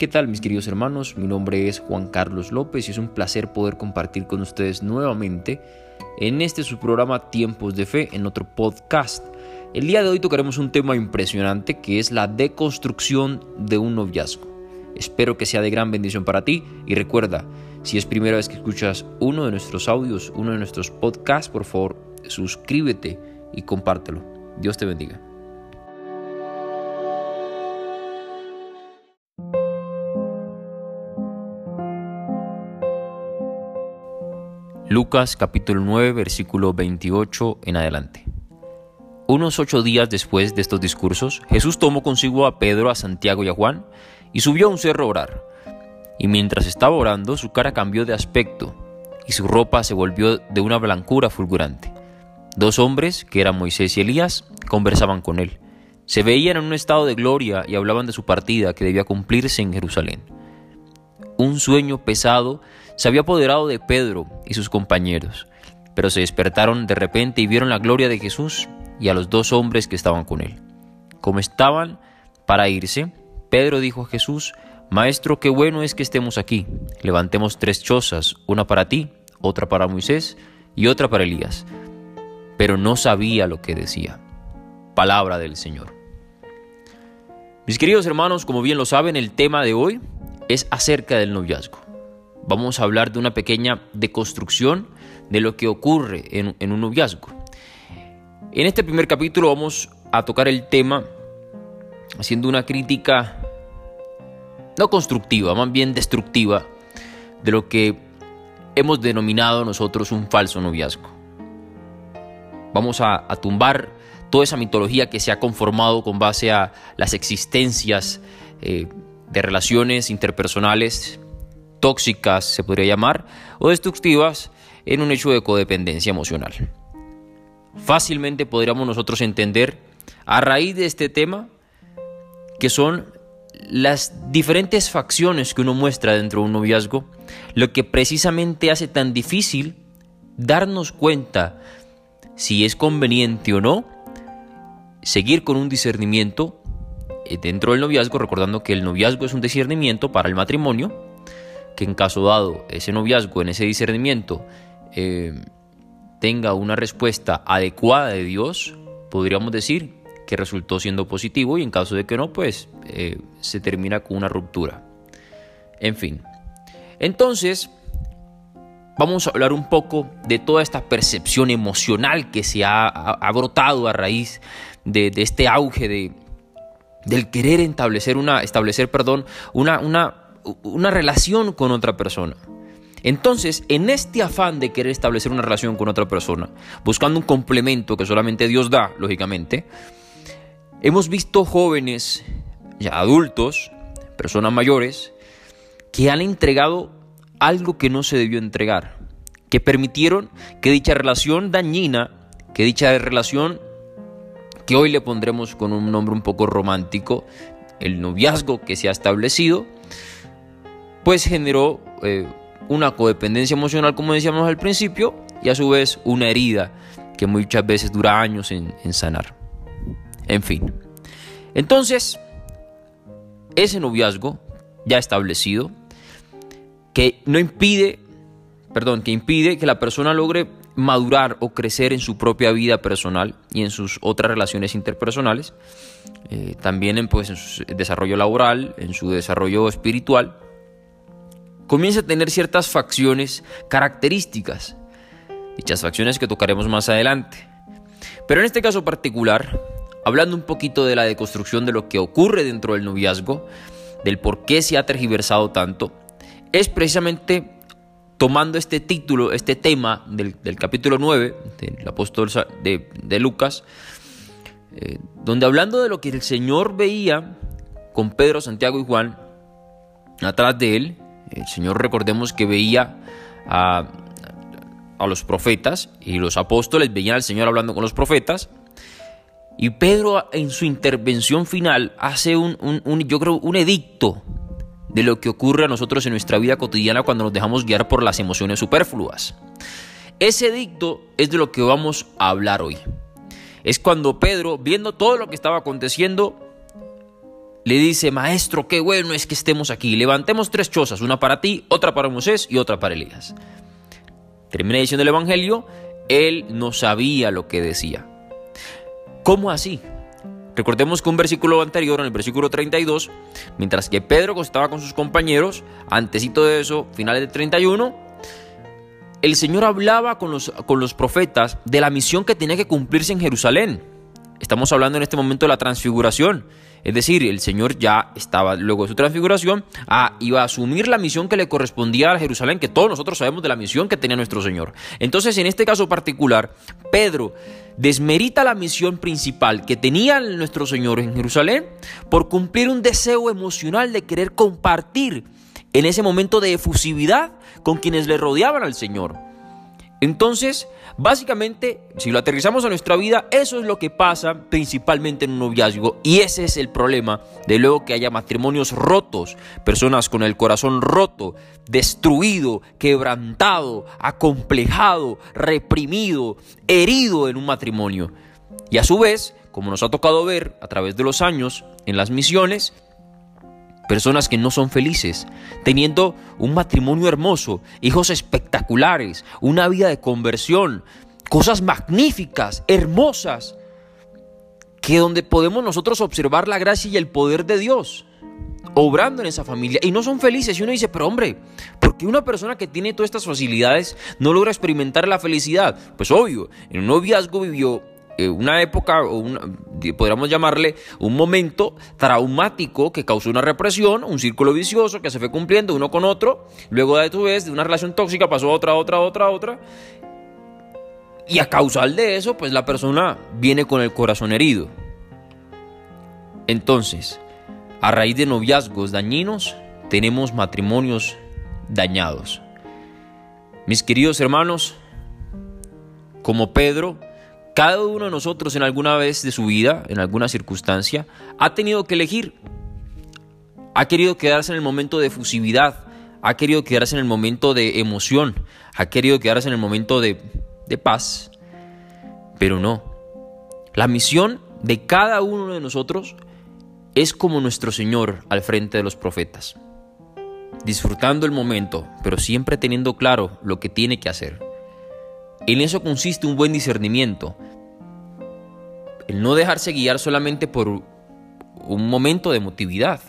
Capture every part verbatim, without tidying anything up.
¿Qué tal, mis queridos hermanos? Mi nombre es Juan Carlos López y es un placer poder compartir con ustedes nuevamente en este su programa Tiempos de Fe, en otro podcast. El día de hoy tocaremos un tema impresionante que es la deconstrucción de un noviazgo. Espero que sea de gran bendición para ti y recuerda, si es primera vez que escuchas uno de nuestros audios, uno de nuestros podcasts, por favor, suscríbete y compártelo. Dios te bendiga. Lucas capítulo nueve, versículo veintiocho en adelante. Unos ocho días después de estos discursos, Jesús tomó consigo a Pedro, a Santiago y a Juan y subió a un cerro a orar. Y mientras estaba orando, su cara cambió de aspecto y su ropa se volvió de una blancura fulgurante. Dos hombres, que eran Moisés y Elías, conversaban con él. Se veían en un estado de gloria y hablaban de su partida que debía cumplirse en Jerusalén. Un sueño pesado se había apoderado de Pedro y sus compañeros, pero se despertaron de repente y vieron la gloria de Jesús y a los dos hombres que estaban con él. Como estaban para irse, Pedro dijo a Jesús: «Maestro, qué bueno es que estemos aquí. Levantemos tres chozas, una para ti, otra para Moisés y otra para Elías». Pero no sabía lo que decía. Palabra del Señor. Mis queridos hermanos, como bien lo saben, el tema de hoy es acerca del noviazgo. Vamos a hablar de una pequeña deconstrucción de lo que ocurre en, en un noviazgo. En este primer capítulo vamos a tocar el tema haciendo una crítica no constructiva, más bien destructiva, de lo que hemos denominado nosotros un falso noviazgo. Vamos a, a tumbar toda esa mitología que se ha conformado con base a las existencias eh, de relaciones interpersonales tóxicas, se podría llamar, o destructivas en un hecho de codependencia emocional. Fácilmente podríamos nosotros entender, a raíz de este tema, que son las diferentes facciones que uno muestra dentro de un noviazgo, lo que precisamente hace tan difícil darnos cuenta si es conveniente o no seguir con un discernimiento dentro del noviazgo, recordando que el noviazgo es un discernimiento para el matrimonio, que en caso dado ese noviazgo, en ese discernimiento, eh, tenga una respuesta adecuada de Dios, podríamos decir que resultó siendo positivo, y en caso de que no, pues eh, se termina con una ruptura. En fin, entonces vamos a hablar un poco de toda esta percepción emocional que se ha, ha, ha brotado a raíz de, de este auge de, del querer establecer una, establecer, perdón, una, una, una relación con otra persona. Entonces, en este afán de querer establecer una relación con otra persona, buscando un complemento que solamente Dios da, lógicamente, hemos visto jóvenes, ya adultos, personas mayores, que han entregado algo que no se debió entregar, que permitieron que dicha relación dañina, que dicha relación que hoy le pondremos con un nombre un poco romántico, el noviazgo que se ha establecido, pues generó eh, una codependencia emocional, como decíamos al principio, y a su vez una herida que muchas veces dura años en, en sanar. En fin, entonces, ese noviazgo ya establecido, que no impide, perdón, que impide que la persona logre madurar o crecer en su propia vida personal y en sus otras relaciones interpersonales, eh, también en, pues, en su desarrollo laboral, en su desarrollo espiritual, comienza a tener ciertas facciones características, dichas facciones que tocaremos más adelante. Pero en este caso particular, hablando un poquito de la deconstrucción de lo que ocurre dentro del noviazgo, del por qué se ha tergiversado tanto, es precisamente tomando este título, este tema del, del capítulo nueve del apóstol de, de Lucas, eh, donde hablando de lo que el Señor veía con Pedro, Santiago y Juan, atrás de él, el Señor, recordemos que veía a, a los profetas, y los apóstoles veían al Señor hablando con los profetas, y Pedro en su intervención final hace un, un, un yo creo, un edicto de lo que ocurre a nosotros en nuestra vida cotidiana cuando nos dejamos guiar por las emociones superfluas. Ese edicto es de lo que vamos a hablar hoy. Es cuando Pedro, viendo todo lo que estaba aconteciendo, le dice: maestro, qué bueno es que estemos aquí. Levantemos tres chozas, una para ti, otra para Moisés y otra para Elías. Termina diciendo el Evangelio, él no sabía lo que decía. ¿Cómo así? Recordemos que un versículo anterior, en el versículo treinta y dos, mientras que Pedro estaba con sus compañeros, antesito de eso, finales del treinta y uno, el Señor hablaba con los, con los profetas de la misión que tenía que cumplirse en Jerusalén. Estamos hablando en este momento de la transfiguración. Es decir, el Señor ya estaba, luego de su transfiguración, ah, iba a asumir la misión que le correspondía a Jerusalén, que todos nosotros sabemos de la misión que tenía nuestro Señor. Entonces, en este caso particular, Pedro desmerita la misión principal que tenía nuestro Señor en Jerusalén por cumplir un deseo emocional de querer compartir en ese momento de efusividad con quienes le rodeaban al Señor. Entonces, básicamente, si lo aterrizamos a nuestra vida, eso es lo que pasa principalmente en un noviazgo, y ese es el problema de luego que haya matrimonios rotos, personas con el corazón roto, destruido, quebrantado, acomplejado, reprimido, herido en un matrimonio. Y a su vez, como nos ha tocado ver a través de los años en las misiones, personas que no son felices, teniendo un matrimonio hermoso, hijos espectaculares, una vida de conversión, cosas magníficas, hermosas, que donde podemos nosotros observar la gracia y el poder de Dios obrando en esa familia, y no son felices. Y uno dice: pero hombre, ¿por qué una persona que tiene todas estas facilidades no logra experimentar la felicidad? Pues obvio, en un noviazgo vivió una época, o una, podríamos llamarle un momento traumático que causó una represión, un círculo vicioso que se fue cumpliendo uno con otro. Luego de tu vez, de una relación tóxica pasó a otra, otra, otra, otra. Y a causa de eso, pues la persona viene con el corazón herido. Entonces, a raíz de noviazgos dañinos, tenemos matrimonios dañados. Mis queridos hermanos, como Pedro, cada uno de nosotros en alguna vez de su vida, en alguna circunstancia, ha tenido que elegir. Ha querido quedarse en el momento de efusividad, ha querido quedarse en el momento de emoción, ha querido quedarse en el momento de, de paz. Pero no. La misión de cada uno de nosotros es como nuestro Señor al frente de los profetas, disfrutando el momento, pero siempre teniendo claro lo que tiene que hacer. En eso consiste un buen discernimiento, el no dejarse guiar solamente por un momento de emotividad,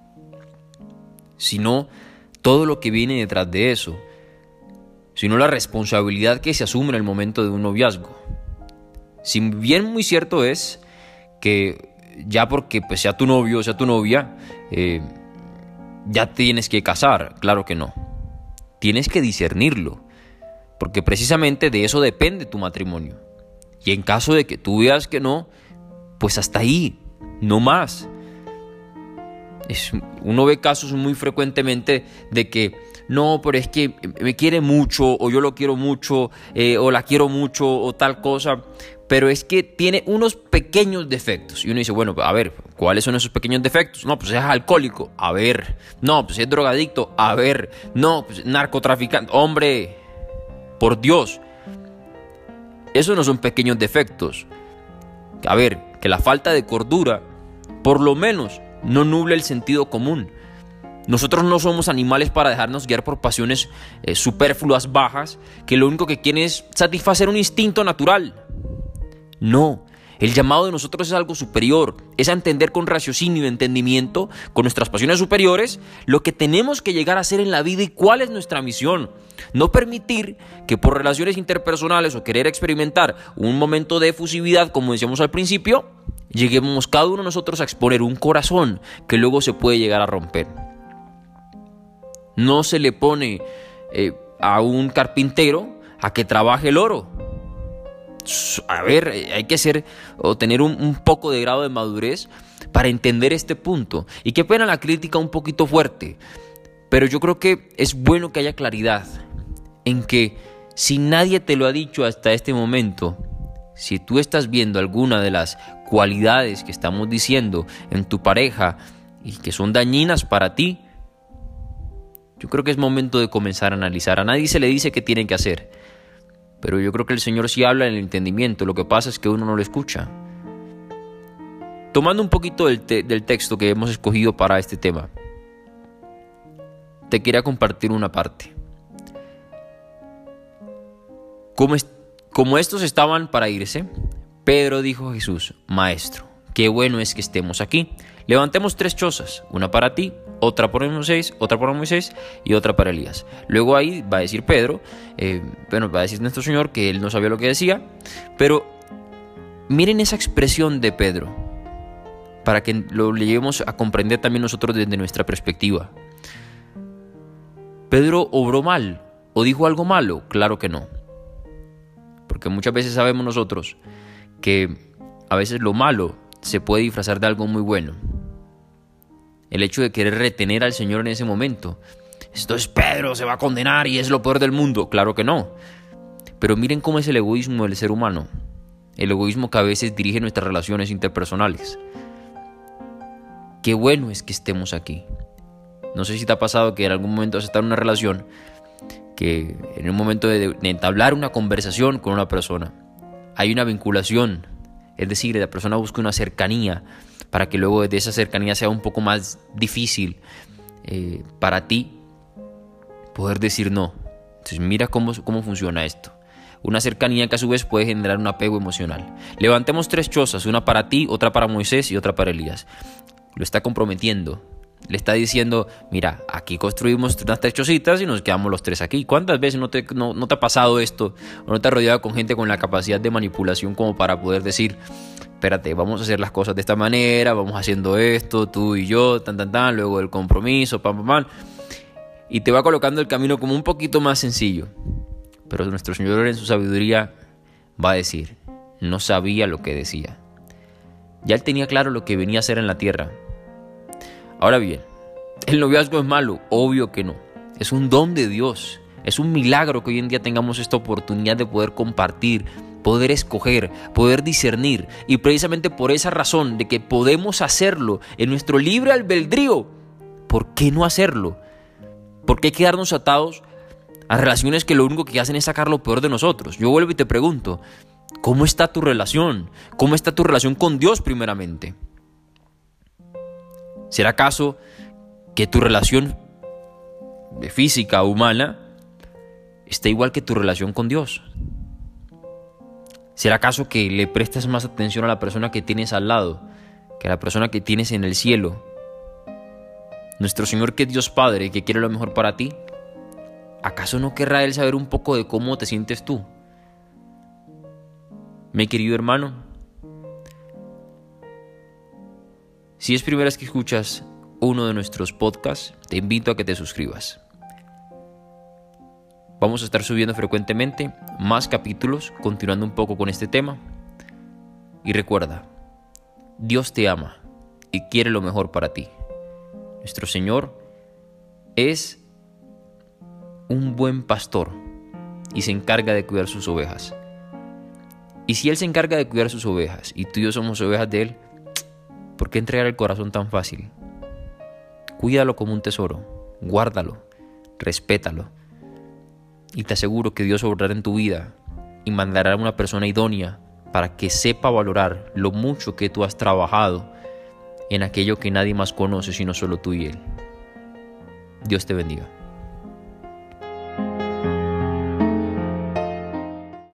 sino todo lo que viene detrás de eso, sino la responsabilidad que se asume en el momento de un noviazgo. Si bien muy cierto es que ya porque pues, sea tu novio o sea tu novia, eh, ya tienes que casar, claro que no, tienes que discernirlo. Porque precisamente de eso depende tu matrimonio. Y en caso de que tú veas que no, pues hasta ahí, no más. Es, uno ve casos muy frecuentemente de que no, pero es que me quiere mucho, o yo lo quiero mucho, eh, o la quiero mucho, o tal cosa, pero es que tiene unos pequeños defectos. Y uno dice: bueno, a ver, ¿cuáles son esos pequeños defectos? No, pues es alcohólico, a ver. No, pues es drogadicto, a ver. No, pues narcotraficante, hombre. Por Dios, esos no son pequeños defectos. A ver, que la falta de cordura, por lo menos, no nuble el sentido común. Nosotros no somos animales para dejarnos guiar por pasiones eh, superfluas, bajas, que lo único que quieren es satisfacer un instinto natural. No, el llamado de nosotros es algo superior, es a entender con raciocinio y entendimiento, con nuestras pasiones superiores, lo que tenemos que llegar a hacer en la vida y cuál es nuestra misión. No permitir que por relaciones interpersonales o querer experimentar un momento de efusividad, como decíamos al principio, lleguemos cada uno de nosotros a exponer un corazón que luego se puede llegar a romper. No se le pone eh, a un carpintero a que trabaje el oro. A ver, hay que ser o tener un, un poco de grado de madurez para entender este punto. Y qué pena la crítica un poquito fuerte, pero yo creo que es bueno que haya claridad en que si nadie te lo ha dicho hasta este momento, si tú estás viendo alguna de las cualidades que estamos diciendo en tu pareja y que son dañinas para ti, yo creo que es momento de comenzar a analizar. A nadie se le dice qué tienen que hacer, pero yo creo que el Señor sí habla en el entendimiento. Lo que pasa es que uno no lo escucha. tomando un poquito del, te- del texto que hemos escogido para este tema, te quería compartir una parte. Como, est- como estos estaban para irse, Pedro dijo a Jesús: Maestro, qué bueno es que estemos aquí. Levantemos tres chozas, una para ti, otra para Moisés, otra para Moisés y otra para Elías. Luego ahí va a decir Pedro, eh, bueno, va a decir nuestro Señor que él no sabía lo que decía, pero miren esa expresión de Pedro, para que lo lleguemos a comprender también nosotros desde nuestra perspectiva. ¿Pedro obró mal o dijo algo malo? Claro que no. Porque muchas veces sabemos nosotros que a veces lo malo se puede disfrazar de algo muy bueno. El hecho de querer retener al Señor en ese momento. Esto es Pedro, se va a condenar y es lo peor del mundo. Claro que no. Pero miren cómo es el egoísmo del ser humano. El egoísmo que a veces dirige nuestras relaciones interpersonales. Qué bueno es que estemos aquí. No sé si te ha pasado que en algún momento has estado en una relación, que en un momento de, de entablar una conversación con una persona, hay una vinculación, es decir, la persona busca una cercanía para que luego de esa cercanía sea un poco más difícil eh, para ti poder decir no. Entonces mira cómo, cómo funciona esto. Una cercanía que a su vez puede generar un apego emocional. Levantemos tres chozas, una para ti, otra para Moisés y otra para Elías. Lo está comprometiendo. Le está diciendo: mira, aquí construimos unas tres chocitas y nos quedamos los tres aquí. ¿Cuántas veces no te, no, no te ha pasado esto? ¿O no te has rodeado con gente con la capacidad de manipulación como para poder decir: espérate, vamos a hacer las cosas de esta manera, vamos haciendo esto, tú y yo, tan, tan, tan, luego el compromiso, pam, pam, pam. Y te va colocando el camino como un poquito más sencillo. Pero nuestro Señor en su sabiduría va a decir: no sabía lo que decía. Ya él tenía claro lo que venía a hacer en la tierra. Ahora bien, ¿el noviazgo es malo? Obvio que no. Es un don de Dios. Es un milagro que hoy en día tengamos esta oportunidad de poder compartir, poder escoger, poder discernir. Y precisamente por esa razón de que podemos hacerlo en nuestro libre albedrío, ¿por qué no hacerlo? ¿Por qué quedarnos atados a relaciones que lo único que hacen es sacar lo peor de nosotros? Yo vuelvo y te pregunto, ¿cómo está tu relación? ¿Cómo está tu relación con Dios primeramente? ¿Será acaso que tu relación física o humana está igual que tu relación con Dios? ¿Será acaso que le prestas más atención a la persona que tienes al lado que a la persona que tienes en el cielo? Nuestro Señor, que es Dios Padre, que quiere lo mejor para ti, ¿acaso no querrá Él saber un poco de cómo te sientes tú? Mi querido hermano, si es primera vez que escuchas uno de nuestros podcasts, te invito a que te suscribas. Vamos a estar subiendo frecuentemente más capítulos, continuando un poco con este tema. Y recuerda, Dios te ama y quiere lo mejor para ti. Nuestro Señor es un buen pastor y se encarga de cuidar sus ovejas. Y si Él se encarga de cuidar sus ovejas y tú y yo somos ovejas de Él, ¿por qué entregar el corazón tan fácil? Cuídalo como un tesoro, guárdalo, respétalo. Y te aseguro que Dios obrará en tu vida y mandará a una persona idónea para que sepa valorar lo mucho que tú has trabajado en aquello que nadie más conoce sino solo tú y Él. Dios te bendiga.